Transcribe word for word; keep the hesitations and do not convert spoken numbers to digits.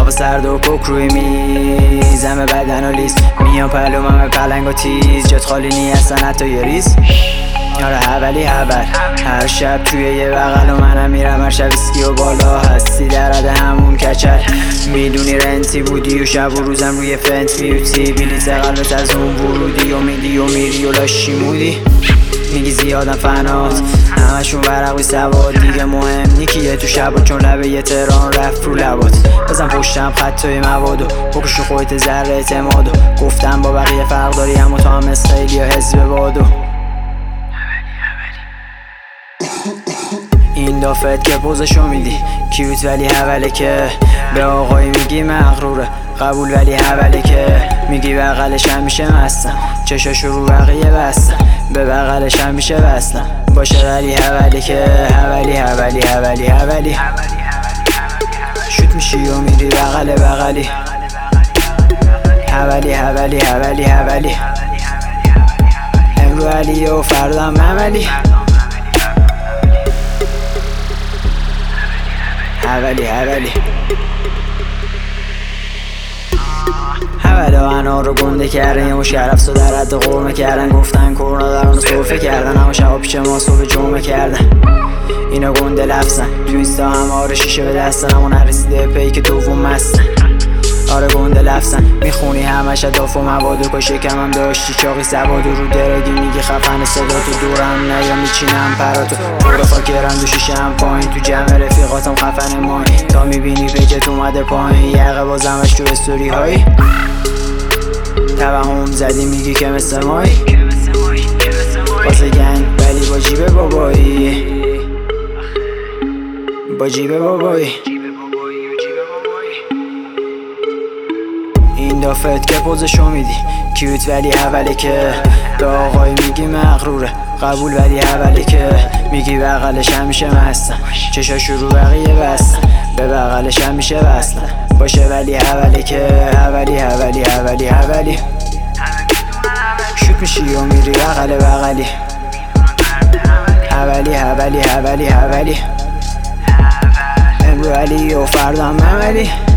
هوا سرد و کوک روی میز، همه بدن و لیز میان پلوم، همه پلنگ و تیز، جت خالی نی اصلا حتی یه ریز. آره اولی خبر هر شب توی یه بغل و منم میرم هر شب اسکی و بالا هستی در حد همون کچل. میدونی رنتی بودی و شب و روزم روی فنت بیوتی، بلیت قلبت از اون ورودی و میدی و میری و لاشی مودی. میگی زیادم فنات همشون ورقی سواد، دیگه مهم نیکیه تو شبا چون لبه یه تهران رفت رو لبات. بزن پشتم خطای موادو بکشو خودت ذره اعتمادو، گفتم با بقیه فرق داری اما تو هم مثل خیلی ها حزب بادو. این دافت که پوزشو میدی کیوت ولی حوله که به آقای میگی مغروره، قبول ولی حوله که میگی بغلش هم میشه مستم، چشاشو رو بقیه بستم، به بغلش هم میشه بستم باشه ولی حوله که حولی حولی حولی حولی شوت میشی و میری بغل بغلی، حولی حولی حولی حولی امرو علی و فردم عملی، حولی حولی حولا انار رو گنده کردن یه مشرف و در حد قرمه کردن، گفتن کرونا در اون صرفه کردن اما شبا پیش ما صبح جمعه کردن. اینا گنده لفظن تو اینستا هم آره شیشه به دستن اما نرسیده پیک دوم مستن. آره گنده لفظن میخونی همش اداف و مواد و شکم هم داشتی چاقی سواد رو درگی میگی خفن صدا تو دورم نه یا میچینم پراتو برو فاکرم دو شیشه هم پایین تو جمع رفیقاتم خفن مایی تا میبینی پیجت اومده پایین یقه بازمش تو استوری هایی توهم زدی میگی که مثل مایی واسه گنگ ولی با جیب بابایی با جیب بابایی. این دافت که پوزشو میدی کیوت ولی حوله که به آقای میگی مغروره، قبول ولی حوله که میگی بغلش هم میشه مستم، چشاشو رو بقیه بستم، به بغلش هم میشه بستم باشه ولی حوله که حولی حولی حولی حولی شوت میشی و میری بغل بغلی، حولی حولی حولی حولی امرو علی و فردم عملی.